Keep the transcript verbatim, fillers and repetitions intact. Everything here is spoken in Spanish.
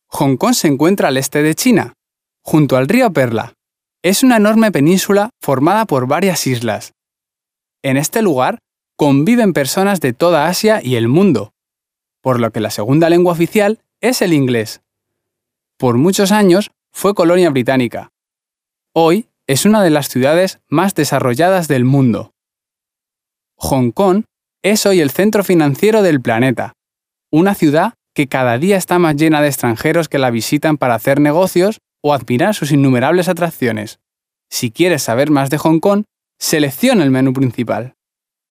Hong Kong se encuentra al este de China, junto al río Perla. Es una enorme península formada por varias islas. En este lugar conviven personas de toda Asia y el mundo, por lo que la segunda lengua oficial es el inglés. Por muchos años fue colonia británica. Hoy es una de las ciudades más desarrolladas del mundo. Hong Kong es hoy el centro financiero del planeta, una ciudad que cada día está más llena de extranjeros que la visitan para hacer negocios o admirar sus innumerables atracciones. Si quieres saber más de Hong Kong, selecciona el menú principal.